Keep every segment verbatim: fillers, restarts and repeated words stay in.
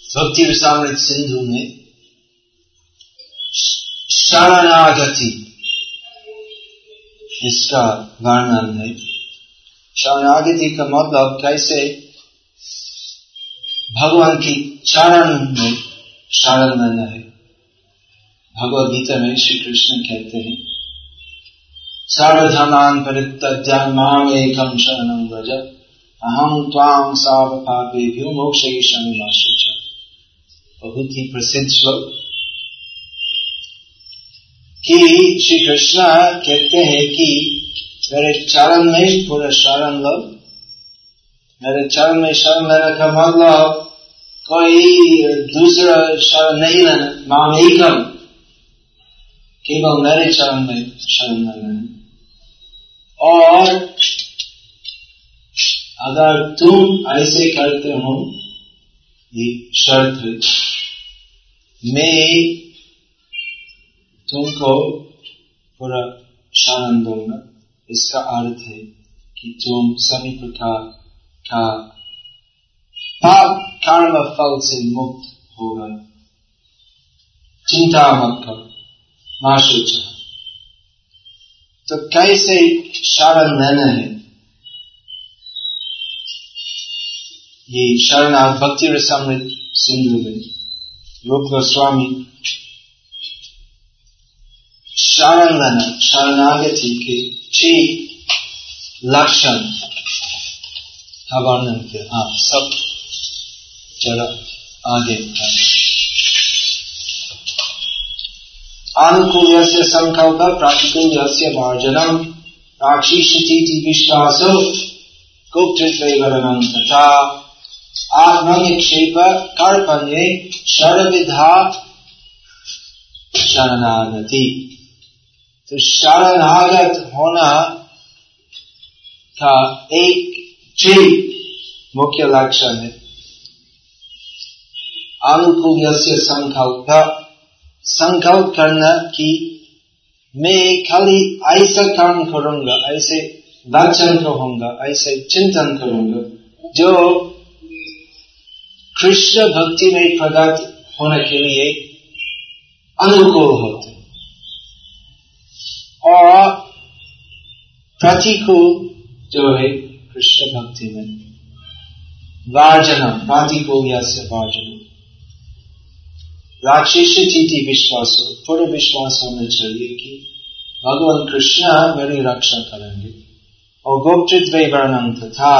भक्ति रसामृत सिंधु में शरणागति इसका वर्णन है। शरणागति का मतलब कैसे भगवान की चरण में शरण लेना है। भगवद गीता में श्री कृष्ण कहते हैं सर्वधर्मान् परित्यज्य माम् एकं शरणं व्रज अहं त्वां सर्वपापेभ्यो मोक्षयिष्यामि मा शुचः। बहुत ही प्रसिद्ध श्लोक कि श्री कृष्ण कहते हैं कि मेरे चरण में पूरा शरण लो। मेरे चरण में शरण लेने का मतलब कोई दूसरा शरण नहीं लेना, माम एकम, केवल मेरे चरण में शरण लेना। और अगर तुम ऐसे करते हो, ये शर्त है, मैं तुमको पूरा शरण दूंगा। इसका अर्थ है कि तुम सभी प्रकार का पाप कर्म फल से मुक्त होगा। चिंता मत करो, मां शुचः। तो कैसे शरण लेना है? ये शरणागति भक्ति रसामृत सिंधु में रूप गोस्वामी शरण लेना, शरणागति के छह लक्षण का वर्णन किया। आप सब चलो आगे। अनुकूल्यस्य संकल्प प्रतिकूल्यस्य वर्जनम् राक्षीषतीति विश्वासो गोप्तृत्वैवरणम् तथा आत्मनिक्षेप कर्पण्ये षड्विधा शरणागति। तो शरणागत होना का एक छह मुख्य लक्षण है। अनुकूल्यस्य संकल्प, संकल्प करना कि मैं खाली ऐसा काम करूंगा, ऐसे वचन कहूंगा, ऐसे चिंतन करूंगा जो कृष्ण भक्ति में प्रगति होने के लिए अनुकूल होते, और प्रतिकूल जो है कृष्ण भक्ति में वर्जनम, प्रतिकूल्यस्य वर्जनम। राक्षीषतीति विश्वासो, पूरे विश्वास होना चाहिए कि भगवान कृष्ण मेरी रक्षा करेंगे। और गोप्तृत्वैवरणम् तथा,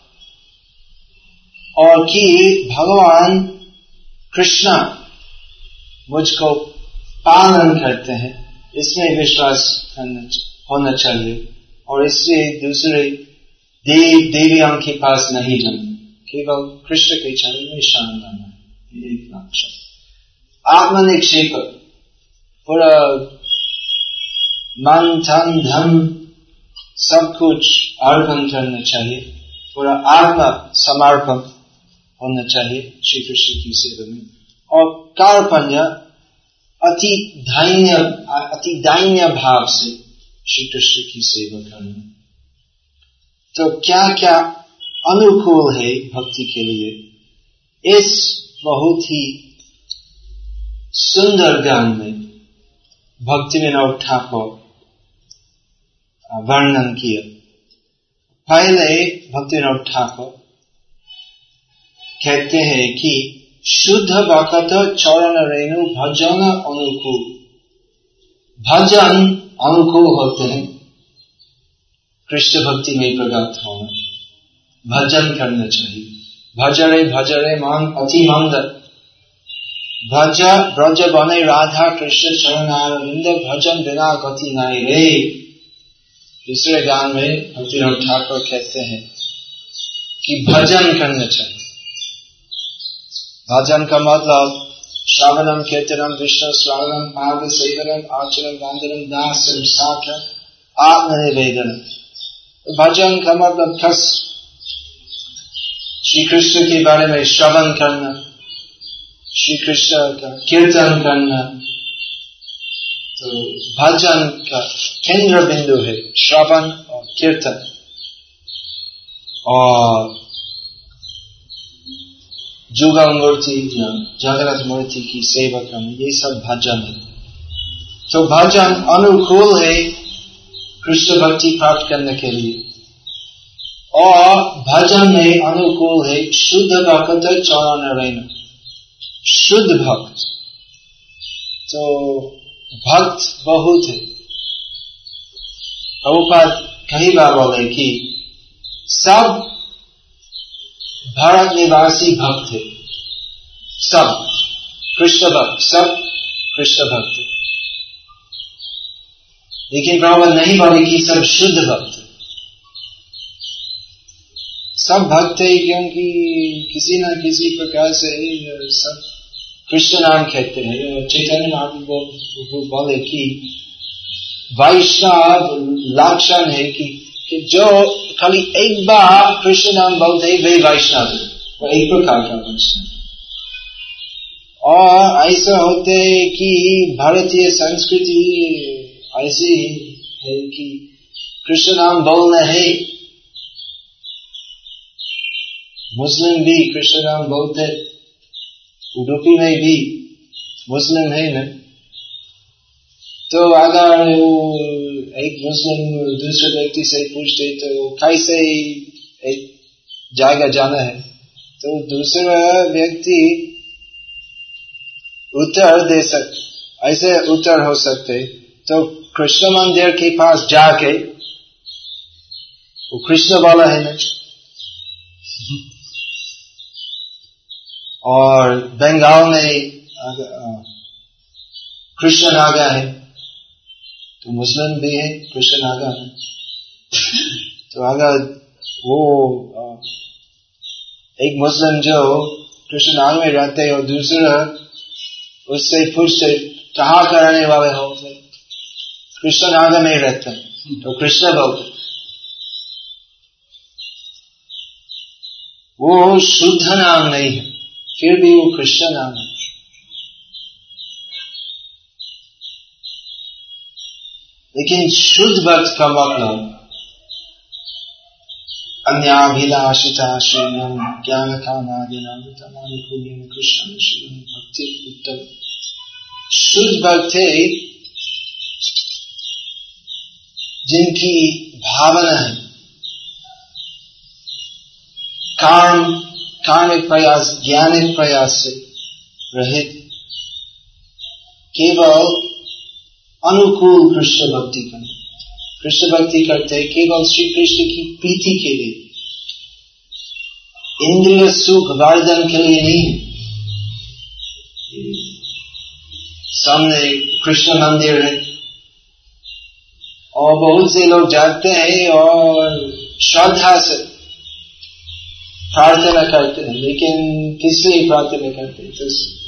और कि भगवान कृष्ण मुझको पालन करते हैं, इसमें विश्वास होना चाहिए। और इससे दूसरे देव देवियों के पास नहीं जाना, केवल कृष्ण के चरण में शरण लेना है। एक लक्ष्य। आत्मनिक्षेप, पूरा मन धन धन सब कुछ अर्पण करना चाहिए, पूरा आत्मा समर्पण होना चाहिए श्री कृष्ण की सेवा में। और कार्पण्य, अति दैन्य अति दैन्य भाव से श्री कृष्ण की सेवा करना। तो क्या क्या अनुकूल है भक्ति के लिए, इस बहुत ही सुंदर गान में भक्तिविनोद ठाकुर वर्णन किया। पहले भक्तिविनोद ठाकुर कहते हैं कि शुद्ध भक्त चरण रेणु भजन अनुकूल। भजन अनुकूल होते हैं कृष्ण भक्ति में प्रगत होना। भजन करना चाहिए। भजरे भजरे मन अति मंद, भज ब्रज बने राधा कृष्ण चरणारविंद, भजन बिना गति नहीं रे। दूसरे गान में भक्तिविनोद ठाकुर कहते हैं कि भजन करना चाहिए। भजन का मतलब श्रवणम कीर्तनम विष्णु स्मरणम पाद सेवनम आचरण वंदनम दास्यम साख्य आत्मनिवेदन। भजन का मतलब खस श्री कृष्ण के बारे में श्रवण करना, श्री कृष्ण का कीर्तन करना। तो भजन का केंद्र बिंदु है श्रवण और कीर्तन। और जुगल मूर्ति जगन्नाथ मूर्ति की सेवा करना, ये सब भजन है। तो भजन अनुकूल है कृष्ण भक्ति प्राप्त करने के लिए, और भजन में अनुकूल है शुद्ध भक्त चरण रहना, शुद्ध भक्त। तो भक्त बहुत है। प्रभुपाद कई बार बोले कि सब भारत निवासी भक्त है, सब कृष्ण भक्त, सब कृष्ण भक्त है। लेकिन प्रभुपाद नहीं बोले कि सब शुद्ध भक्त है। सब भक्त है क्योंकि किसी न किसी प्रकार से सब कृष्ण नाम कहते हैं। चैतन्य महाप्रभु बोले कि वैष्णव लक्षण है कि, कि जो खाली एक बार कृष्ण नाम बोलते वे वैष्णव है, वो एक प्रकार का वैष्णव। और ऐसा होते है कि भारतीय संस्कृति ऐसी है कि कृष्ण नाम बोलना है। मुस्लिम भी कृष्ण नाम बोलते, उडुपी में भी मुस्लिम है ना। तो अगर एक मुस्लिम दूसरे व्यक्ति से पूछते तो कैसे एक जगह जाना है, तो दूसरा व्यक्ति उत्तर दे सकते, ऐसे उत्तर हो सकते। तो कृष्ण मंदिर के पास जाके वो कृष्ण वाला है ना, और बंगाल में कृष्ण नागा है, तो मुस्लिम भी है कृष्ण नागा है। तो अगर वो एक मुस्लिम जो कृष्ण नाग में रहते हैं और दूसरा उससे पूछते कहाँ का रहने वाले हो, कृष्ण नागा में रहते हैं, तो कृष्ण बोलते। वो शुद्ध नाम नहीं है, फिर भी वो कृष्ण नाम है। लेकिन शुद्ध भक्त का मतलब अन्याभिलाषिता श्रीनम ज्ञान कामादिनाम कृष्ण शिवम भक्ति उत्तम। शुद्ध भक्त है जिनकी भावना है कर्म कार्मिक प्रयास ज्ञानिक प्रयास से रहित, केवल अनुकूल कृष्ण भक्ति करना। कृष्ण भक्ति करते केवल श्री कृष्ण की प्रीति के लिए, इंद्रिय सुख वर्धन के लिए नहीं। सामने कृष्ण मंदिर है और बहुत से लोग जाते हैं और श्रद्धा से प्रार्थना करते हैं, लेकिन किस लिए प्रार्थना करते हैं? तो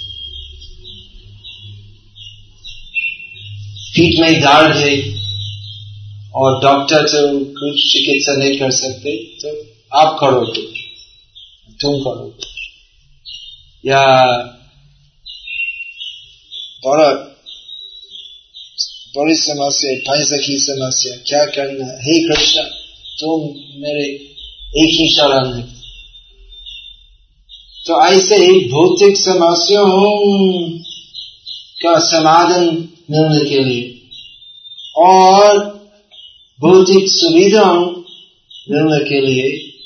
पीठ में दर्द है और डॉक्टर तो कुछ चिकित्सा नहीं कर सकते, तो आप करोगे, तुम करोगे। या बड़ा बड़ी समस्या, पैसा की समस्या, क्या करना? हे कृष्ण, तुम मेरे एक ही शरण है। तो ऐसे ही भौतिक समस्याओं का समाधान मिलने के लिए और भौतिक सुविधाओं मिलने के लिए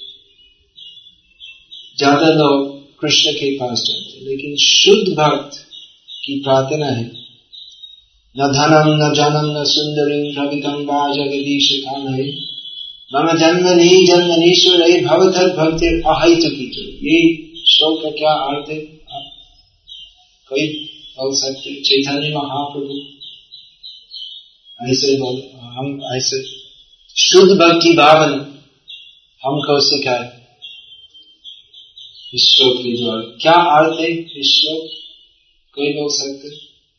ज्यादा लोग कृष्ण के पास जाते, लेकिन शुद्ध भक्त की प्रार्थना है न धनम न जनम न सुंदरी भवितम वा जगदीश कामये मम जन्मनि जन्मनीश्वरे भवतः भक्ति अहैतुकी। ये श्लोक का क्या अर्थ है? कोई बोल सकते? चैतन्य महाप्रभु ऐसे बोले, हम ऐसे शुद्ध भक्ति भावना हमको सिखाए इस श्लोक के द्वारा। क्या अर्थ है इस श्लोक? कोई बोल सकते?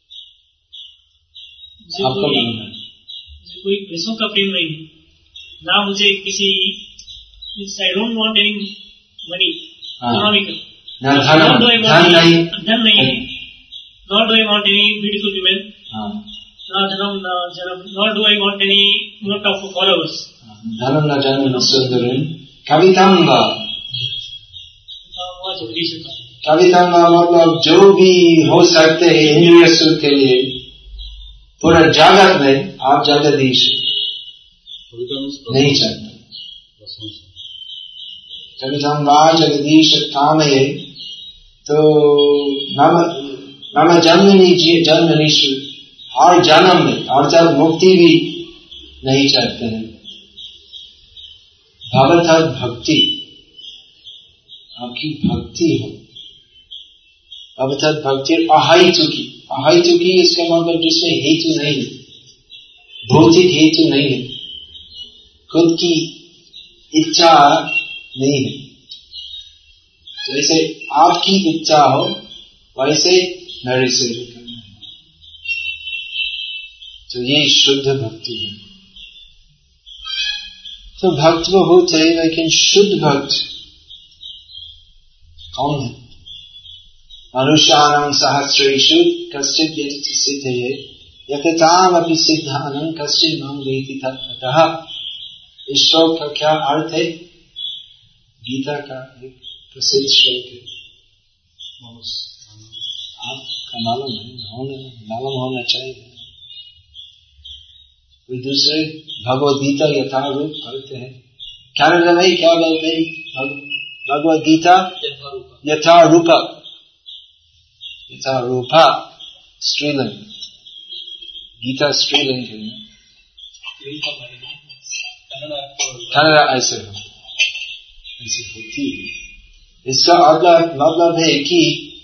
आपको मालूम है? कोई पैसों का प्रेम नहीं ना, मुझे किसी I don't want any money, economical धन नहीं, धन नहीं है। Not do I want any beautiful women, not धनम न जनम, nor do I want any more of followers. धनम न जनम न सुंदरम कविताम वा कविता का मतलब जो भी हो सकते हैं इंद्रिय सुख के लिए पूरा जगत में आप जगदीश नहीं चाहते। कविता जगदीश काम है तो मम जन्मनि जन्मनीशु हर जन्म में और जब मुक्ति भी नहीं चाहते हैं। भवतः भक्ति आपकी भक्ति हो, भवतः भक्ति अहेतुकी। अहेतुकी इसका मतलब जिसमें हेतु नहीं है, भौतिक हेतु नहीं है, खुद की इच्छा नहीं है। जैसे आपकी इच्छा हो वैसे मेरे से करना है, तो ये शुद्ध भक्ति है। तो भक्त बहुत है, लेकिन शुद्ध भक्त कौन है? मनुष्याणां सहस्रेषु कश्चित् यति सिद्धये यततामपि सिद्धानां कश्चित् मां वेति तत्त्वतः। इस श्लोक का क्या अर्थ है? गीता का एक प्रसिद्ध श्लोक है, आपका मालूम है, मालूम होना चाहिए। कोई दूसरे भगवद गीता यथारूप पढ़ते हैं, कन्नड़ में क्या बोलते हैं? भगवद गीता यथारूप, यथारूपा स्त्रीलिंग, गीता स्त्रीलिंग है। कन्नड़ ऐसे हो, ऐसे होती है। इसका अगला मतलब है कि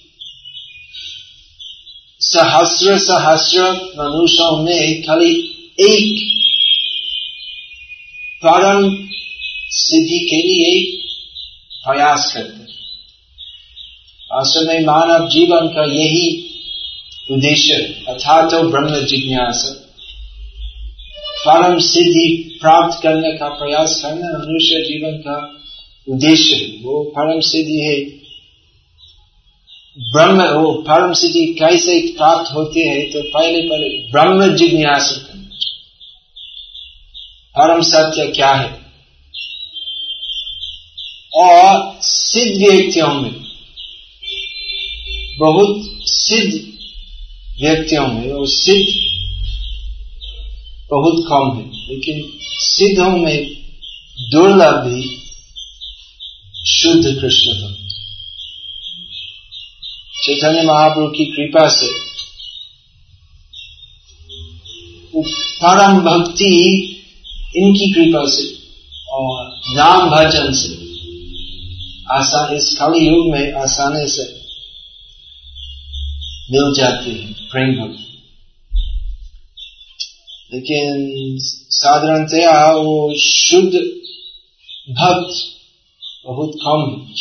सहस्र सहस्र मनुष्यों में खाली एक परम सिद्धि के लिए प्रयास करते। वास्तव में मानव जीवन का यही उद्देश्य अर्थात तो ब्रह्म जिज्ञासा, परम सिद्धि प्राप्त करने का प्रयास करना मनुष्य जीवन का उद्देश्य है। वो परम सिद्धि है ब्रह्म। वो परम सिद्धि कैसे प्राप्त होती है? तो पहले पहले ब्रह्म जिज्ञासा करना, परम सत्य क्या है। और सिद्ध व्यक्तियों में, बहुत सिद्ध व्यक्तियों में वो सिद्ध बहुत कम है, लेकिन सिद्धों में दुर्लभ भी शुद्ध कृष्ण भक्त। चैतन्य महाप्रभु की कृपा से परम भक्ति इनकी कृपा से और नाम भजन से आसान, इस कलि युग में आसानी से मिल जाती है प्रेम भक्ति। लेकिन साधारणतया वो शुद्ध भक्त बहुत कम है।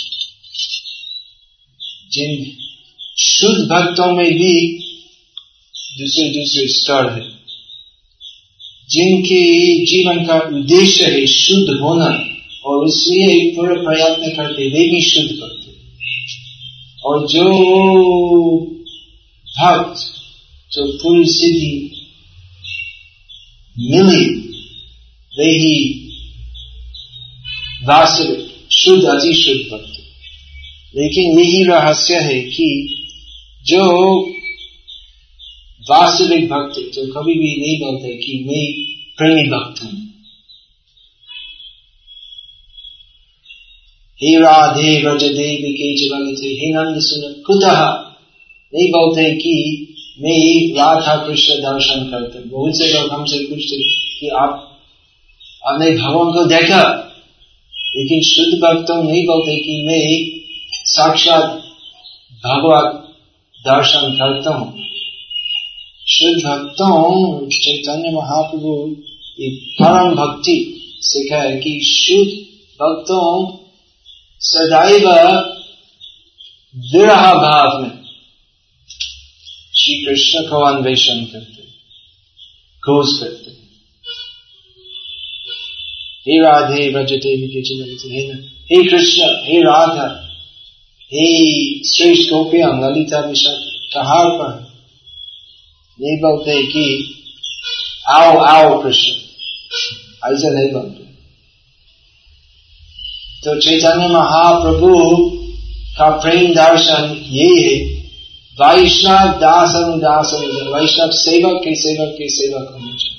जिन शुद्ध भक्तों में भी दूसरे दूसरे स्तर है, जिनके जीवन का उद्देश्य है शुद्ध होना और इसलिए पूरा प्रयत्न करते, वे भी शुद्ध करते। और जो भक्त जो पूरी सिद्धि मिली, वे ही वास्तविक शुद्ध अति शुद्ध भक्त। लेकिन यही रहस्य है कि जो वास्तविक भक्त जो कभी भी नहीं बोलते कि मैं प्रेमी भक्त हूं, हे राधे व्रज देवी के जलते हे नंद सुन कुतः, नहीं बोलते कि मैं राधा कृष्ण दर्शन करते। बहुत से लोग हमसे पूछते कि आप आपने भगवान को देखा, लेकिन शुद्ध भक्तों नहीं बोलते कि मैं साक्षात भगवत दर्शन करता हूं। शुद्ध भक्तों चैतन्य महाप्रभु परम भक्ति सिखाए कि शुद्ध भक्तों सदैव विरह भाव में श्री कृष्ण को अन्वेषण करते, खोज करते। हे राधे व्रज देवी के चिन्ह, हे कृष्ण, हे राधा, हे श्रेष्ठ गोपियां ललिता विशाख कहार पर नहीं बोलते कि आओ आओ कृष्ण, ऐसा नहीं बोलते। तो चैतन्य महाप्रभु का प्रेम दर्शन यही है, वैष्णव दास अनुदास, वैष्णव सेवक के सेवक के सेवक होना चाहिए।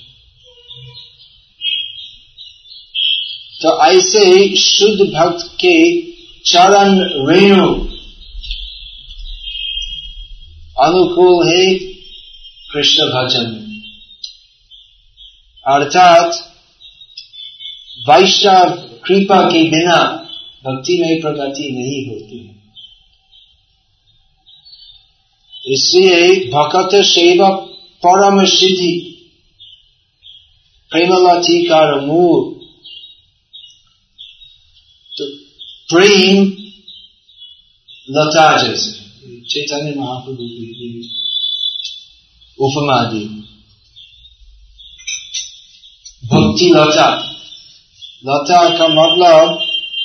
तो ऐसे शुद्ध भक्त के चरण रेणु अनुकूल है कृष्ण भजन में, अर्थात वैष्णव कृपा के बिना भक्ति में प्रगति नहीं होती है। इसलिए भक्त सेवा परम सिद्धि प्रेमलतिकार मूल। तो प्रेम लता जैसे चैतन्य महाप्रभु की उपमा दी, भक्ति लता। लता का मतलब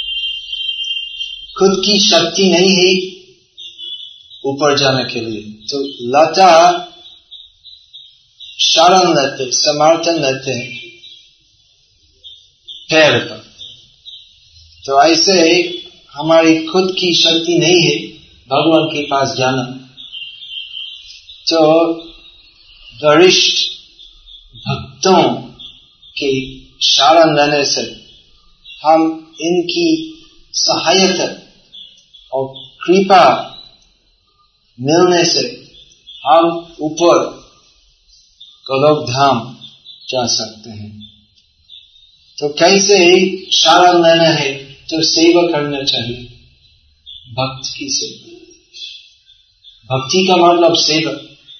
खुद की शक्ति नहीं है ऊपर जाने के लिए, तो लता शरण लेते, समर्थन लेते हैं पैर पर। तो ऐसे हमारी खुद की शक्ति नहीं है भगवान के पास जाना, तो वरिष्ठ भक्तों के शरण लेने से हम इनकी सहायता और कृपा मिलने से हम ऊपर गोलोक धाम जा सकते हैं। तो कैसे शरण लेना है, तो सेवा करना चाहिए, भक्त की सेवा। भक्ति का मतलब सेवा,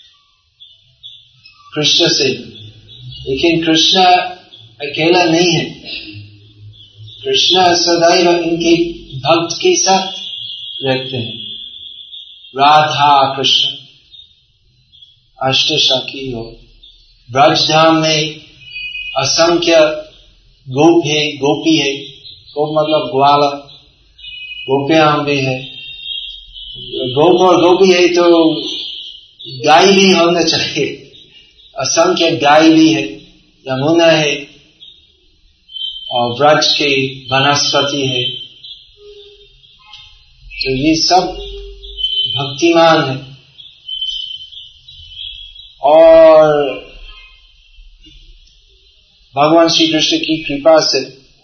कृष्ण सेवा। लेकिन कृष्ण अकेला नहीं है, कृष्ण सदैव इनके भक्त के साथ रहते हैं। राधा कृष्ण अष्टसखी हो, ब्रजधाम में असंख्य गोप है, गोपी है, गोप मतलब ग्वाला, गोपियां भी है। गोप और गोपी है तो गाय भी होना चाहिए, असंख्य गाय भी है, यमुना है और ब्रज के वनस्पति है। तो ये सब भक्तिमान है। और भगवान श्री कृष्ण की कृपा से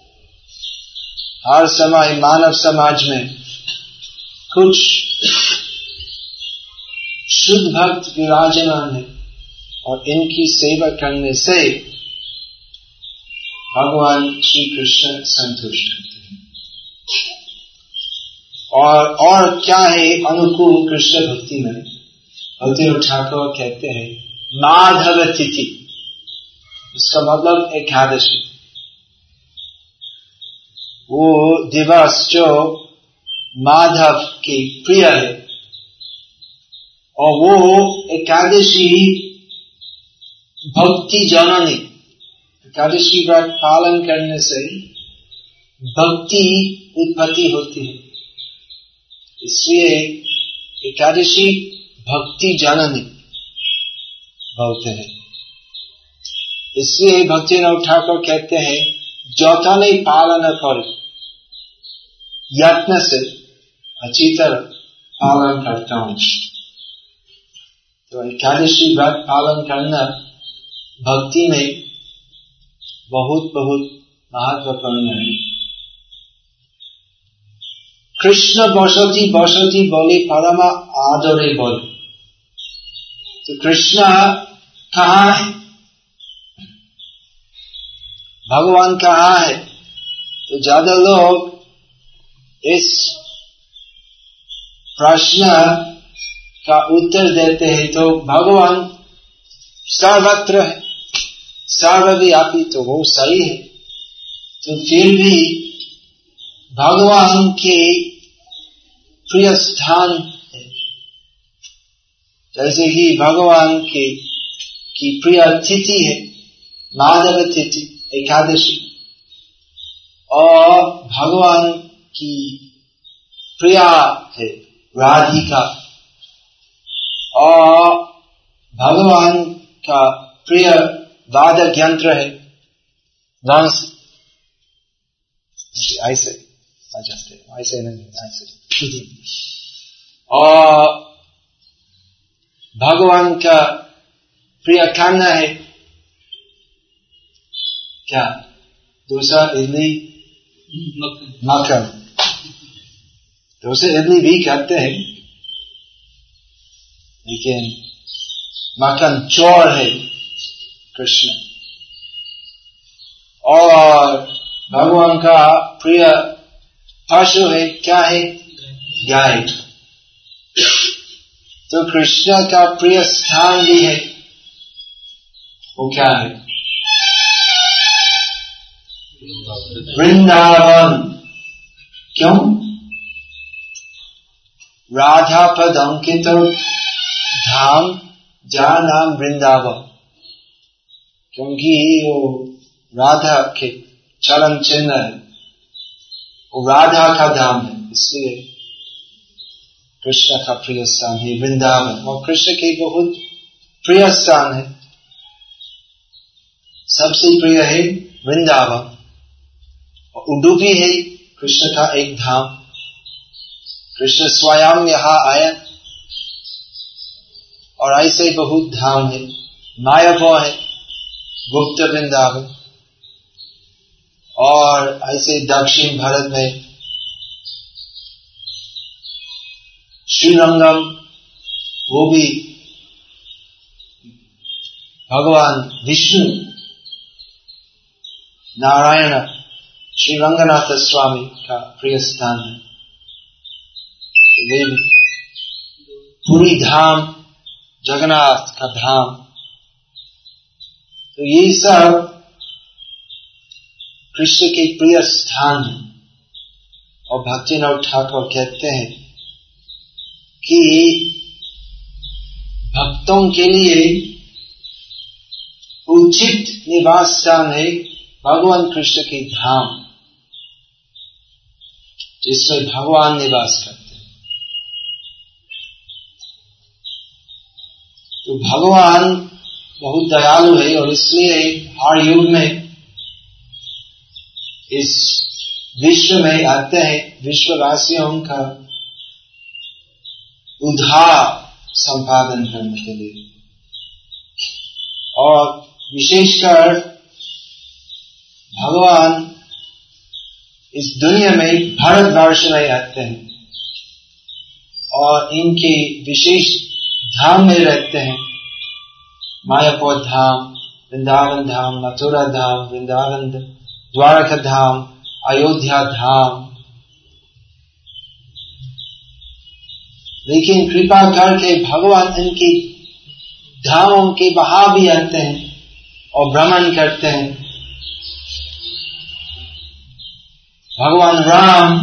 हर समय मानव समाज में कुछ शुद्ध भक्त विराजमान है, और इनकी सेवा करने से भगवान श्री कृष्ण संतुष्ट होते हैं। और और क्या है अनुकूल कृष्ण भक्ति में? भक्तिनाथ ठाकुर कहते हैं माधव तिथि, इसका मतलब एकादशी, वो दिवस जो माधव के प्रिय है, और वो एकादशी भक्ति जननी। एकादशी व्रत पालन करने से भक्ति उत्पत्ति होती है, इसलिए एकादशी भक्ति जननी बोलते हैं। इसलिए भक्तिनाथ ठाकुर कहते हैं जतने पालन कर यत्न से अच्छी तरह पालन करता हूं। तो एकादशी व्रत पालन करना भक्ति में बहुत बहुत महत्वपूर्ण है। कृष्ण बसती बसती बोले परमा आदरे बोले, तो कृष्ण कहाँ है, भगवान कहाँ है? तो ज्यादा लोग इस प्रश्न का उत्तर देते हैं तो भगवान सर्वत्र है, सर्वव्यापी, तो वो सही है। तो फिर भी भगवान के प्रिय स्थान है, जैसे कि भगवान के की प्रिय तिथि है माधव तिथि एकादशी, और भगवान की प्रिया है राधिका, और भगवान का प्रिय वाद्य यंत्र है बांसुरी। ऐसे आ जाते हैं, ऐसे नहीं ऐसे। और भगवान का प्रिय खाना है क्या? डोसा, इडली, मक्खन। डोसा इडली भी खाते हैं, लेकिन मक्खन चोर है कृष्ण। और भगवान का प्रिय पशु है क्या है? गाय। तो कृष्ण का प्रिय स्थान भी है, वो क्या है? वृंदावन। क्यों? राधा पद अंकित धाम जहाँ नाम वृंदावन, क्योंकि वो राधा के चरण चिन्ह है, वो राधा का धाम है, इसलिए कृष्ण का प्रिय स्थान है वृंदावन। और कृष्ण के बहुत प्रिय स्थान है, सबसे प्रिय है वृंदावन। और उडुपी है कृष्ण का एक धाम। कृष्ण स्वयं यहाँ आया, और ऐसे बहुत धाम है। मायापुर है, गुप्त वृंदावन, और ऐसे दक्षिण भारत में श्रीरंगम, वो भी भगवान विष्णु नारायण श्री रंगनाथ स्वामी का प्रिय स्थान है। वे पुरी धाम, जगन्नाथ का धाम। तो ये सब कृष्ण के प्रिय स्थान है। और भक्तिनाथ ठाकुर कहते हैं कि भक्तों के लिए उचित निवास स्थान है भगवान कृष्ण के धाम, जिसमें भगवान निवास करते हैं। तो भगवान बहुत दयालु है, और इसलिए हर युग में इस विश्व में आते हैं विश्ववासियों का उद्धार संपादन करने के लिए। और विशेषकर भगवान इस दुनिया में भारतवर्ष में आते हैं, और इनके विशेष धाम में रहते हैं। मायापुर धाम, वृंदावन धाम, मथुरा धाम, वृंदावन, द्वारका धाम, अयोध्या धाम। लेकिन कृपा करके भगवान इनके धामों के बाहर भी आते हैं और भ्रमण करते हैं। भगवान राम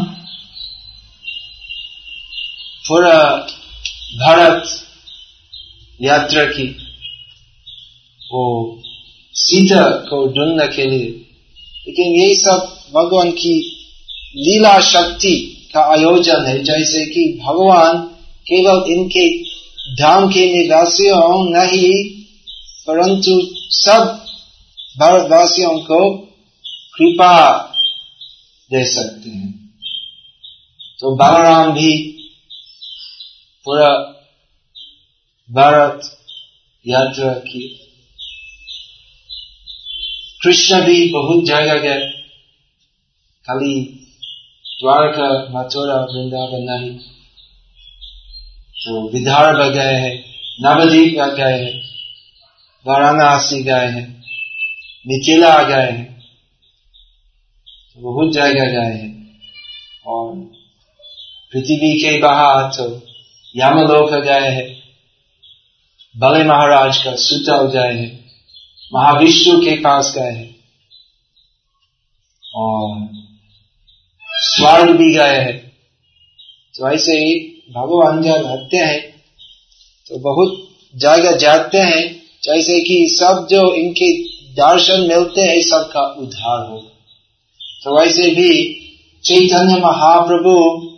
पूरा भारत यात्रा की, वो सीता को ढूंढने के लिए। लेकिन ये सब भगवान की लीला शक्ति का आयोजन है, जैसे कि भगवान केवल इनके धाम के निवासियों नहीं, परंतु सब भारतवासियों को कृपा दे सकते हैं। तो बलराम भी पूरा भारत यात्रा की, कृष्ण भी बहुत जगह गए, खाली द्वारका, मथुरा, वृंदावन नहीं। तो विदर्भ गए हैं, नवद्वीप गए हैं, वाराणसी गए हैं, मिथिला गए हैं, बहुत जगह गए हैं। और पृथ्वी के बाहर तो यमलोक गए हैं, बलि महाराज का सुतल गए हैं, महाविष्णु के पास गए हैं, और स्वर्ग भी गए हैं। तो ऐसे ही भगवान जब आते हैं तो बहुत जगह जाते हैं, जैसे कि सब जो इनके दर्शन मिलते हैं सबका उद्धार हो। तो वैसे भी चैतन्य महाप्रभु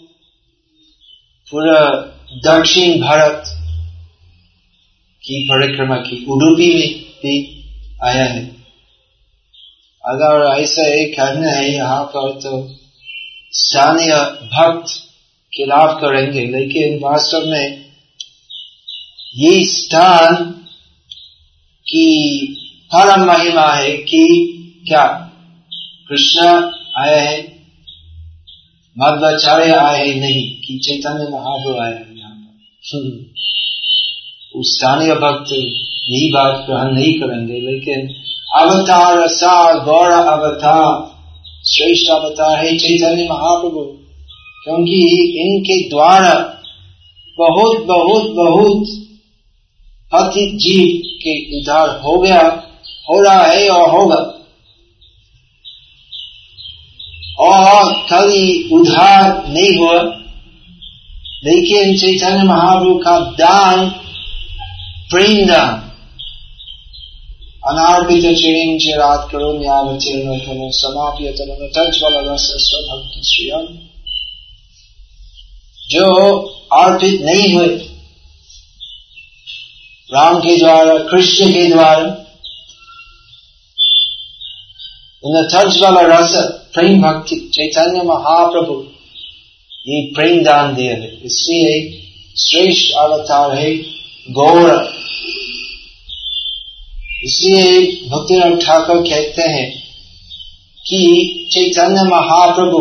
पूरा दक्षिण भारत की परिक्रमा की, उडुपी में भी आया है। अगर ऐसा एक करना है यहाँ पर तो स्थानीय भक्त खिलाफ करेंगे, लेकिन वास्तव में ये स्थान की परम महिमा है कि क्या कृष्ण आए हैं, मध्वाचार्य आए हैं, नहीं कि चैतन्य महाप्रभु आए हैं यहाँ पर। उस स्थानीय भक्त यही बात ग्रहण नहीं करेंगे, लेकिन अवतार सा गौर अवतार, श्रेष्ठ अवतार है चैतन्य महाप्रभु, क्योंकि इनके द्वारा बहुत बहुत बहुत पतित जीव के उद्धार हो गया, हो रहा है और होगा। और खाली उद्धार नहीं हुआ, लेकिन चैतन्य महाप्रभु का दान, प्रेम दान, अनार्पित चिरिं चिरात करुण यावचेन खनो समाप्य तमन तज्ज्वल रस स्वभक्ति श्रियम, जो अर्पित नहीं हुए राम के द्वारा, कृष्ण के द्वारा, उन्हें तज्ज्वल रस प्रेम भक्ति चैतन्य महाप्रभु ये प्रेम दान दिया है, इसलिए श्रेष्ठ अवतार है गौर। इसलिए भक्तिनाथ ठाकुर कहते हैं कि चैतन्य महाप्रभु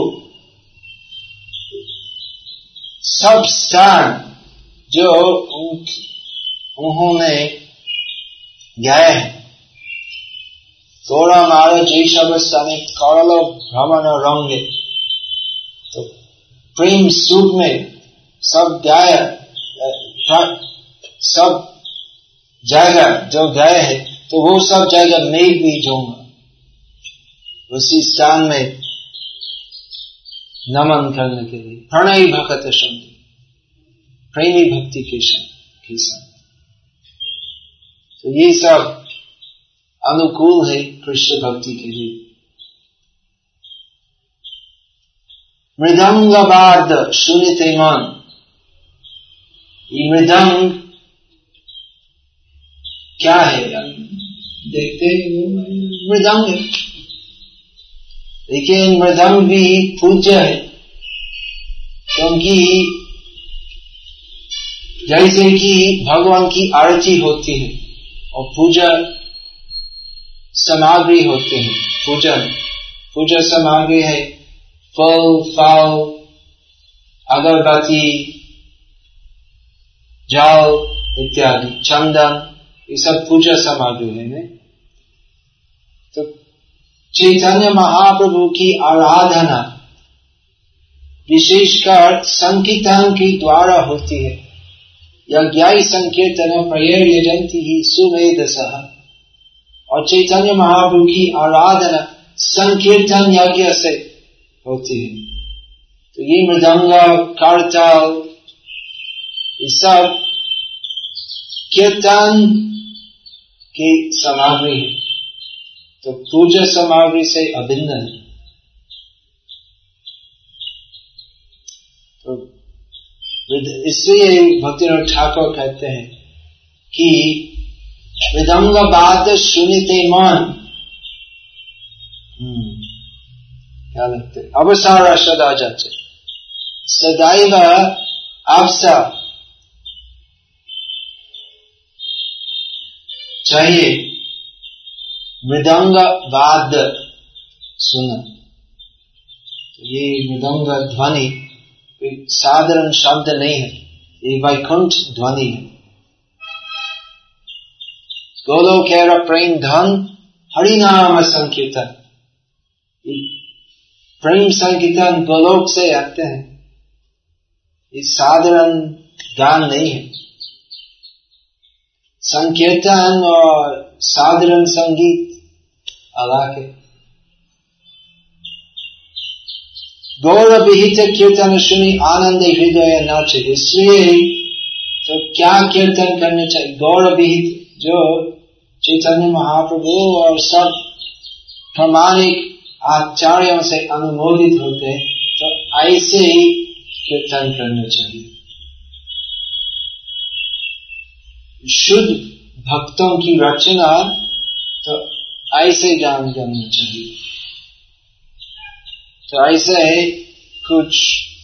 सब स्थान जो उन्होंने गाया है, तोरा मारो जैशव स्थाने करलो भ्रमण रंगे, तो प्रेम सूप में सब गाया, सब जगह जो गए है, तो वो सब जगह मैं भी जाऊंगा, उसी स्थान में नमन करने के लिए। प्रणय भक्त शब्द प्रेमी भक्ति के साथ, तो ये सब अनुकूल है कृष्ण भक्ति के लिए। मृदंग वाद्य सुनते मन, ये मृदंग क्या है? देखते मृदंग है, लेकिन मृदंग भी पूज्य है, क्योंकि जैसे कि भगवान की आरती होती है और पूजा सामग्री होते हैं, पूजा पूजा सामग्री है फल फल अगरबत्ती जल इत्यादि, चंदन, ये सब पूजा सामग्री है। तो चैतन्य महाप्रभु की आराधना विशेषकर संकीर्तन के द्वारा होती है। यज्ञाय संकीर्तन प्रयर यजंती ही सुमेधसः, और चैतन्य महाप्रभु की आराधना संकीर्तन यज्ञ से होती है। तो ये मृदंग करताल ये सब कीर्तन की सामग्री है, तो पूजा सामग्री से अभिन्न है। तो इसलिए भक्तिनाथ ठाकुर कहते हैं कि मृदंग वाद्य सुनते मन, क्या लगते अवसार सदा जाते, सदैव अवसर चाहिए मृदंग वाद्य सुना। तो ये मृदंग ध्वनि साधारण शब्द नहीं है, ये वैकुंठ ध्वनि है। गोलोकेर प्रेम धन हरिनाम संकीर्तन, प्रेम संकीर्तन गोलोक से आते हैं, ये साधारण गान नहीं है। संकीर्तन और साधारण संगीत अलग है। गौर विहित कीर्तन सुनी आनंद हृदय नाचे, इसलिए तो क्या कीर्तन करना चाहिए? गौर विहित, जो चैतन्य महाप्रभु और सब प्रामाणिक आचार्यों से अनुमोदित होते हैं, तो ऐसे ही कीर्तन करना चाहिए। शुद्ध भक्तों की रचना तो ऐसे गान गाना चाहिए। तो ऐसे कुछ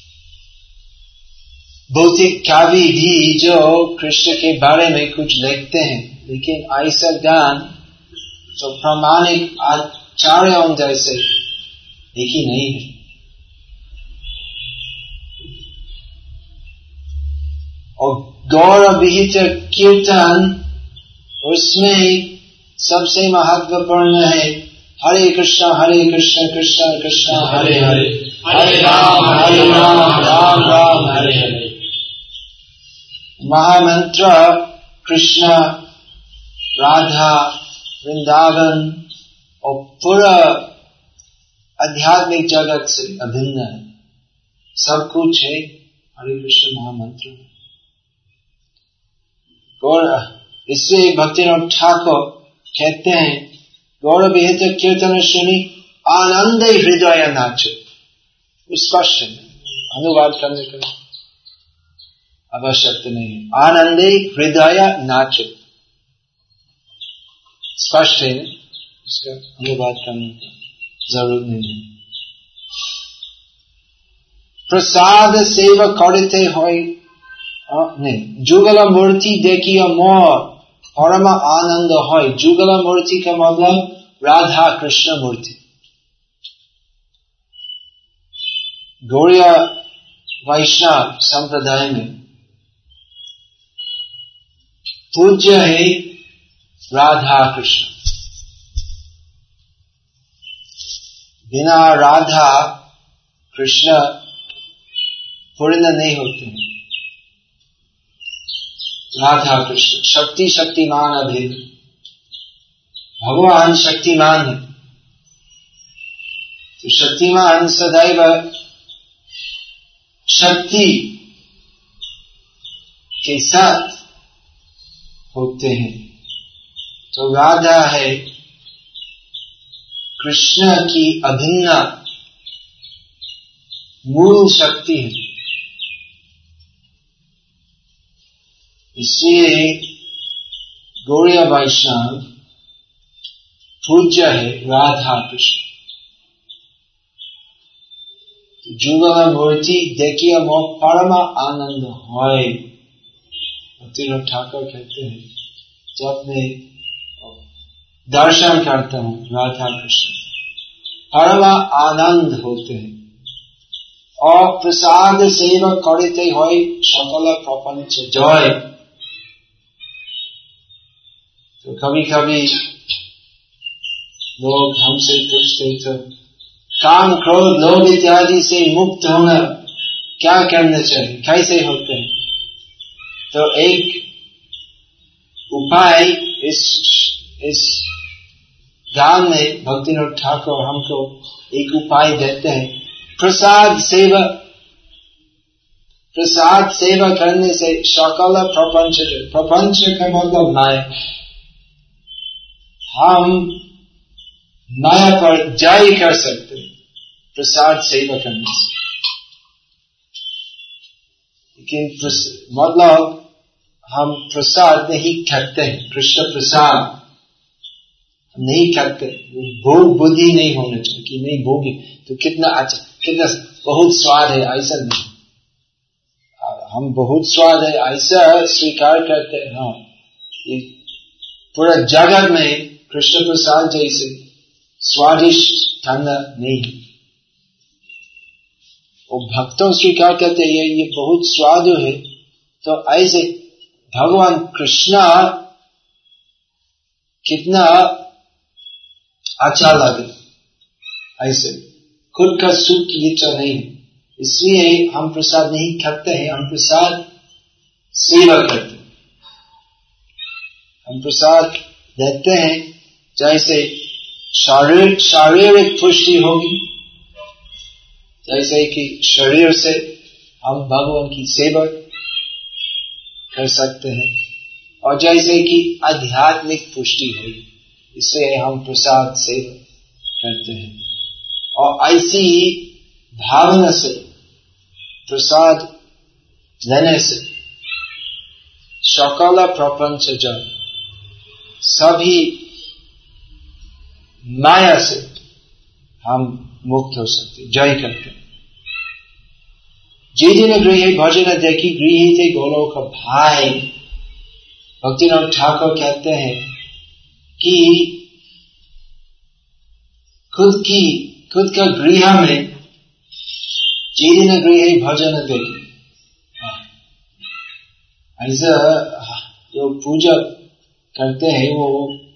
भौतिक कवि भी जो कृष्ण के बारे में कुछ लिखते हैं, लेकिन ऐसा ज्ञान जो प्रामाणिक आचार्यों जैसे एक ही नहीं है। और गौर विहित कीर्तन, उसमें सबसे महत्वपूर्ण है हरे कृष्ण हरे कृष्ण कृष्ण कृष्ण हरे हरे, हरे राम हरे राम राम राम हरे हरे। महामंत्र कृष्ण, राधा, वृंदावन और पूरा आध्यात्मिक जगत से अभिन्न है, सब कुछ है हरे कृष्ण महामंत्र। और इसलिए भक्तिनाथ ठाकुर कहते हैं गौर विहित कीर्तन सुनी आनंद हृदय नाचे। स्पष्ट है, अनुवाद करने का आवश्यकता नहीं है। आनंदे हृदय नाचे स्पष्ट है, इसका अनुवाद करने का जरूरत नहीं है। प्रसाद सेवा करते होय नहीं, जुगल मूर्ति देखिए मोर परम आनंद होय। जुगल मूर्ति का मतलब राधा कृष्ण मूर्ति। गौड़ीय वैष्णव संप्रदाय में पूज्य है राधा कृष्ण। बिना राधा कृष्ण पूर्ण नहीं होते हैं। राधा कृष्ण शक्ति शक्तिमान अभेद, भगवान शक्तिमान है, तो शक्तिमान सदैव शक्ति के साथ होते हैं। तो राधा है कृष्ण की अभिन्न मूल शक्ति है। इसलिए गौड़ीय वैष्णव पूज्य है राधा कृष्ण। जुगल मूर्ति देखिए मोह परम आनंद होय। भक्तिनाथ ठाकुर कहते हैं जब मैं दर्शन करता हूँ राधा कृष्ण परम आनंद होते हैं। और प्रसाद सेवा करते होय सकल प्रपंच जय। तो कभी कभी लोग हमसे पूछते तो काम क्रोध लोभ इत्यादि से मुक्त होना क्या करना चाहिए, कैसे होते हैं? तो एक उपाय इस इस गान में भक्तिनाथ ठाकुर हमको एक उपाय देते हैं। प्रसाद सेवा, प्रसाद सेवा करने से सकल प्रपंच, प्रपंच का मतलब माया, हम माया पर जय कर सकते प्रसाद सेवा करने से। लेकिन मतलब हम प्रसाद नहीं खाते हैं, कृष्ण प्रसाद नहीं खाते, भोग बुद्धि नहीं होना चाहिए कि नहीं भोगी तो कितना अच्छा, कितना बहुत स्वाद है, ऐसा नहीं। हम बहुत स्वाद है ऐसा स्वीकार करते हैं। हाँ, पूरा जगत में कृष्ण प्रसाद जैसे स्वादिष्ट खाना नहीं। और भक्तों स्वीकार करते हैं ये बहुत स्वाद है। तो ऐसे भगवान कृष्ण कितना अच्छा लगे, ऐसे खुद का सुख की इच्छा नहीं है, इसलिए हम प्रसाद नहीं खाते हैं, हम प्रसाद सेवा करते हैं। हम प्रसाद देते हैं जैसे शारीरिक शारीरिक पुष्टि होगी, जैसे कि शरीर से हम भगवान की सेवा कर सकते हैं, और जैसे कि आध्यात्मिक पुष्टि होगी, इसलिए हम प्रसाद सेवा करते हैं। और ऐसी भावना से प्रसाद लेने से सकल प्रपंच जन सभी माया से हम मुक्त हो सकते, जय करते। जेदिन गृहे भजन देखी गृही थे गोलोक भाई। भक्तिनाथ ठाकुर कहते हैं कि खुद की खुद का गृह में जेदिन गृहे भजन देखी, ऐसा जो पूजा करते हैं वो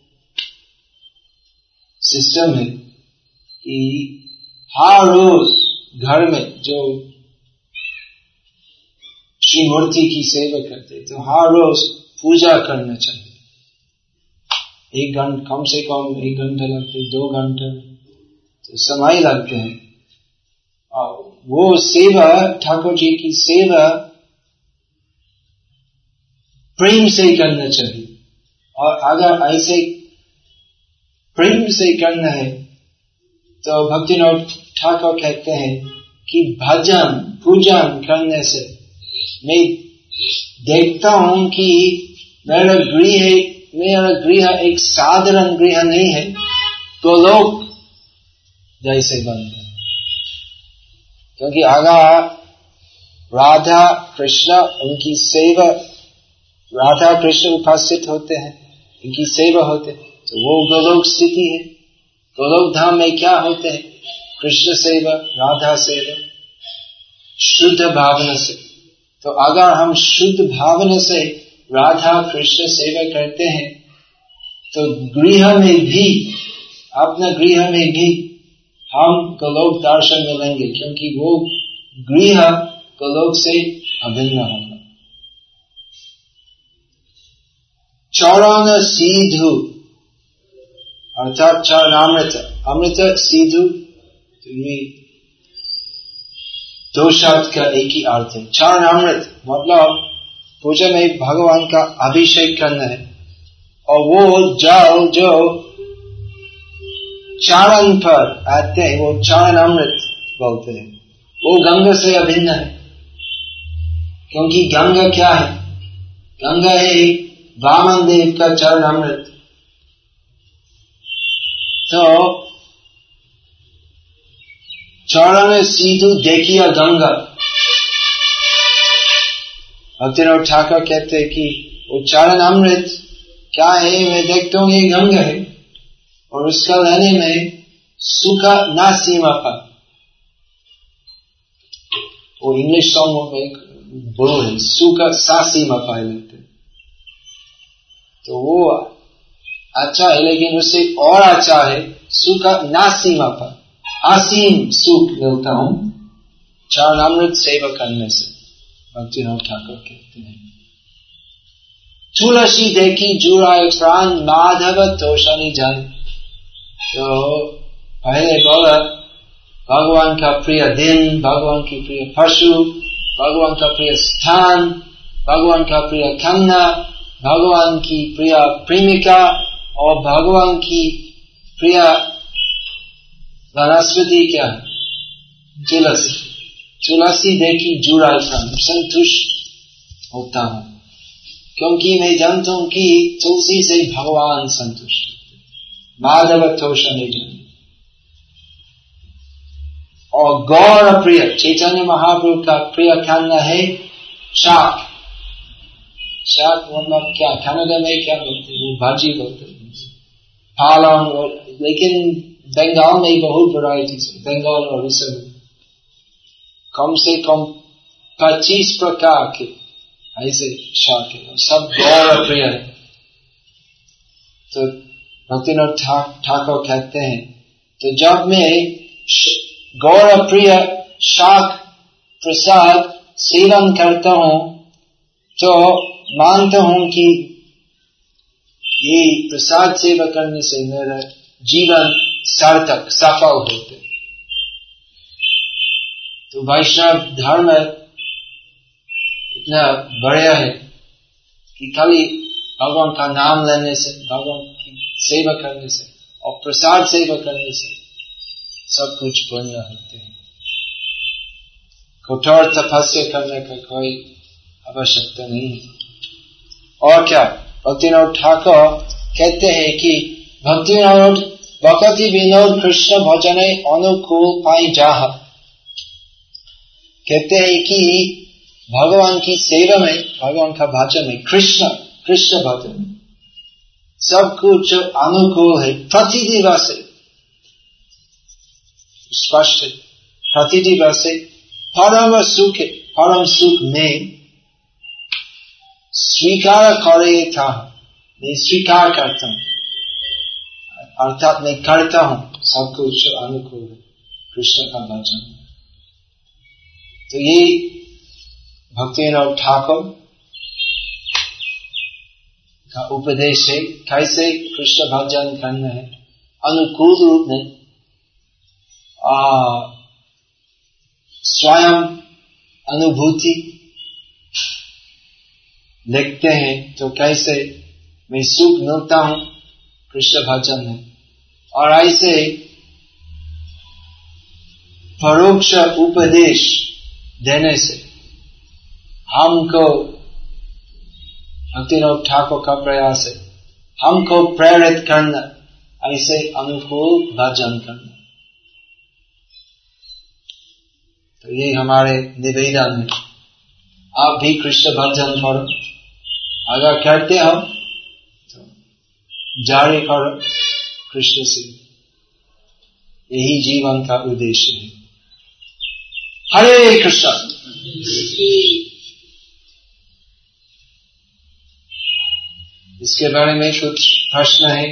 सिस्टम है कि हर रोज घर में जो श्री मूर्ति की सेवा करते हैं तो हर रोज पूजा करना चाहिए। एक घंटा कम से कम एक घंटा लगते, दो घंटा तो समय लगते हैं। और वो सेवा ठाकुर जी की सेवा प्रेम से करना चाहिए। और अगर ऐसे प्रेम से करना है तो भक्तिनाथ ठाकुर कहते हैं कि भजन पूजन करने से मैं देखता हूं कि मेरा गृह मेरा गृह एक साधारण गृह नहीं है, गोलोक जैसे बनता है। क्योंकि अगर राधा कृष्ण उनकी सेवा, राधा कृष्ण उपस्थित होते हैं, इनकी सेवा होते हैं, तो वो गोलोक स्थिति है। गोलोक धाम में क्या होते हैं? कृष्ण सेवा, राधा सेवा, शुद्ध भावना से। तो अगर हम शुद्ध भावना से राधा कृष्ण सेवा करते हैं तो गृह में भी, अपना गृह में भी हम गोलोक दर्शन मिलेंगे, क्योंकि वो गृह गोलोक से अभिन्न होगा। चरण सीधु अर्थात चरणामृत, अमृत सीधु, तो ये दो शब्द का एक ही अर्थ है। चरणामृत मतलब पूजा में भगवान का अभिषेक करना है, और वो जल जो चरण पर आते हैं वो चरणामृत बोलते हैं। वो गंगा से अभिन्न है, क्योंकि गंगा क्या है? गंगा है वामन देव का चरणामृत। तो चरण सीधु देखिया गंगा। भक्तिनाथ ठाकुर कहते हैं कि वो चरणामृत क्या है? मैं देखता हूँ ये गंगा है, और उसका लेने में सुखा ना सीमा पर। वो इंग्लिश सॉन्ग में बोलो है, सुखा सा सीमा पर लेते। तो वो अच्छा है, लेकिन उससे और अच्छा है सुखा ना सीमा पर, असीम सुख मिलता हूं चरणामृत सेवा करने से। भक्तिनाथ ठाकुर कहते हैं तुलसी देखी जुड़ाए प्राण माधव तोषणी जाए। तो पहले बोला भगवान का प्रिय दिन, भगवान की प्रिय पशु, भगवान का प्रिय स्थान, भगवान का प्रिय कन्या, भगवान की प्रिय प्रेमिका और भगवान की प्रिय वनस्पति क्या है? तुलसी। तुलसी देखी जुड़ा संतुष्ट होता हूं, क्योंकि मैं जानता हूं कि तुलसी से भगवान संतुष्ट। माधव तोषण जाने। और गौर प्रिय चैतन्य महाप्रभु का प्रिय खाना है शाक। शाक मतलब क्या? कन्नड़ में क्या बोलते हैं? वो भाजी बोलते हैं, पालंग। लेकिन बंगाल में बहुत वैरायटीज है, बंगाल और उड़ीसा में कम से कम पच्चीस प्रकार के ऐसे शाक है, सब गौर प्रिय है। तो भक्तिनाथ ठाकुर कहते हैं तो जब मैं गौर प्रिय शाक प्रसाद सेवन करता हूं तो मानता हूं कि ये प्रसाद सेवा करने से मेरा जीवन सार्थक सफल होते। तो वैष्णव धर्म इतना बढ़िया है कि खाली भगवान का नाम लेने से, भगवान की सेवा करने से और प्रसाद सेवा करने से सब कुछ पुण्य होते हैं। कठोर तपस्या करने का कोई आवश्यकता नहीं है। और क्या भक्तिनाथ ठाकुर कहते हैं कि भक्तिनाथ भक्ति विनोद कृष्ण भजने अनुकूल पाई जाह। कहते हैं कि भगवान की सेवा में, भगवान का भजन में, कृष्ण कृष्ण भजन में सब कुछ अनुकूल है, प्रतिदिवस है, स्पष्ट है, प्रतिदिवस है, परम सुख है, परम सुख में स्वीकार करे था, मैं स्वीकार करता हूं, अर्थात मैं करता हूं सब कुछ अनुकूल है कृष्ण का भजन। तो ये भक्तिविनोद ठाकुर का उपदेश है कैसे कृष्ण भजन करना है अनुकूल रूप में। आ, स्वयं अनुभूति देखते हैं तो कैसे मैं सुख मिलता हूं कृष्ण भजन में, और ऐसे परोक्ष उपदेश देने से हमको, भक्तिविनोद ठाकुर का प्रयास है हमको प्रेरित करना ऐसे अनुकूल भजन करना। तो ये हमारे निवेदन है, आप भी कृष्ण भजन करो, अगर करते हो तो जारी करो कृष्ण से, यही जीवन का उद्देश्य है। हरे कृष्ण। इसके बारे में कुछ प्रश्न है,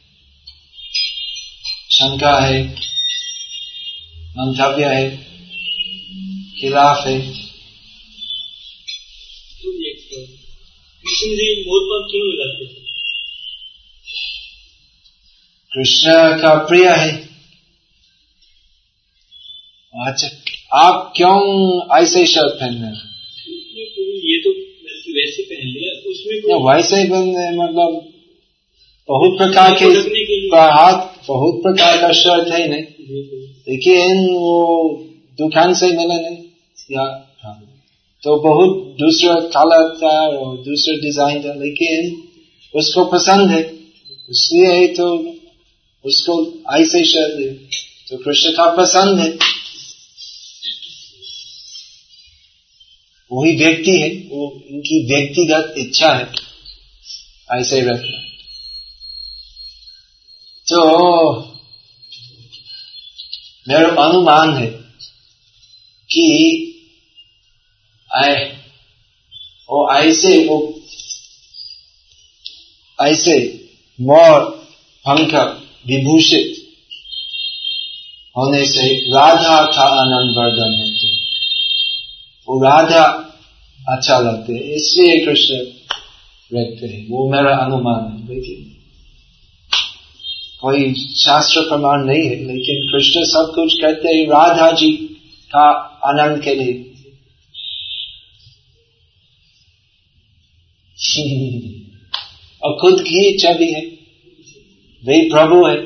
शंका है, मंतव्य है, खिलाफ है? कृष्ण जी मोर पर क्यों लगाते थे? कृष्ण का प्रिय है। अच्छा, आप क्यों ऐसे शर्ट पहन रहे हैं? ये तो वैसे पहन लिया, उसमें वैसे ही पहन, मतलब बहुत प्रकार के हाथ, बहुत प्रकार का शर्ट है नहीं, लेकिन वो दुकान से मिला नहीं या हाँ, तो बहुत दूसरा कलर था और दूसरा डिजाइन था, लेकिन उसको पसंद है इसलिए तो उसको ऐसे शर्ट है, तो कृष्ण का पसंद है, वही व्यक्ति है, वो इनकी व्यक्तिगत इच्छा है ऐसे रखना। तो मेरा अनुमान है कि आए वो ऐसे वो ऐसे मोर पंख विभूषित होने से राधा का आनंद वर्धन होते है, वो राधा अच्छा लगते है, इसलिए कृष्ण रखते हैं, वो मेरा अनुमान है, लेकिन कोई शास्त्र प्रमाण नहीं है, लेकिन कृष्ण सब कुछ कहते हैं राधा जी का आनंद के लिए। और खुद की इच्छा भी है, वे प्रभु है।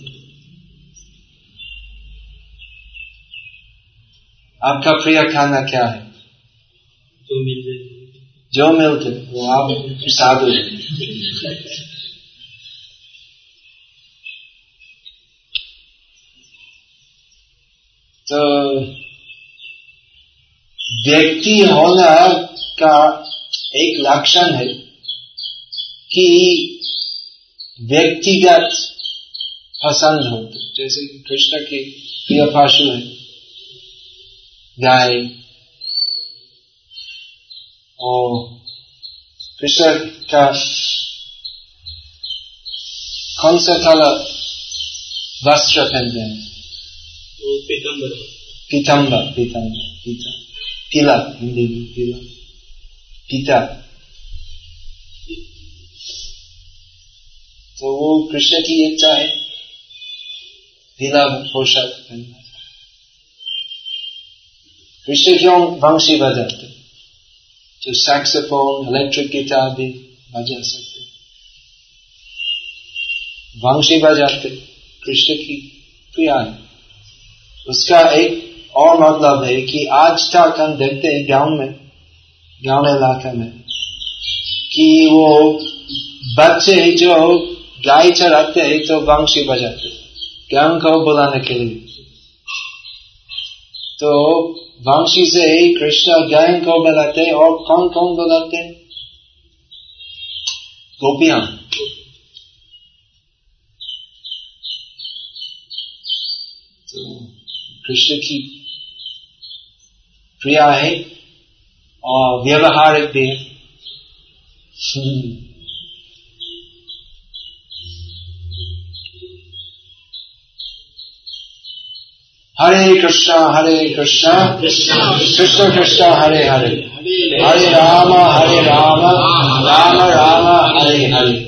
आपका प्रिय खाना क्या है? जो मिलते जो मिलते वो आप साधु है। तो व्यक्ति होना का एक लक्षण है कि व्यक्तिगत पसंद होते, जैसे कृष्ण के प्रिय पशु है गाय, और कृष्ण का कौन सा कलर वस्त्र पहनते हैं? पीतांबर पीतांबर पीतांबर पीता पीला, हिंदी में पीला, पीता। तो वो कृष्ण की इच्छा है पीला पोशाक पहनना। कृष्ण क्यों वंशी बजाते? जो सैक्सोफोन, इलेक्ट्रिक गिटार भी बजा सकते, वंशी बजाते कृष्ण की प्रिया है। उसका एक और मतलब है कि आज तक हम देखते हैं गांव में, गांव इलाके में, कि वो बच्चे जो गाय चराते हैं तो वंशी बजाते गांव को बुलाने के लिए। तो वंशी से ही कृष्ण गायन को बुलाते, और कौन कौन बुलाते? गोपियां। तो कृष्ण की प्रिया है और व्यवहारिक भी है। हरे कृष्णा हरे कृष्णा कृष्ण कृष्णा हरे हरे, हरे राम हरे राम राम राम हरे हरे।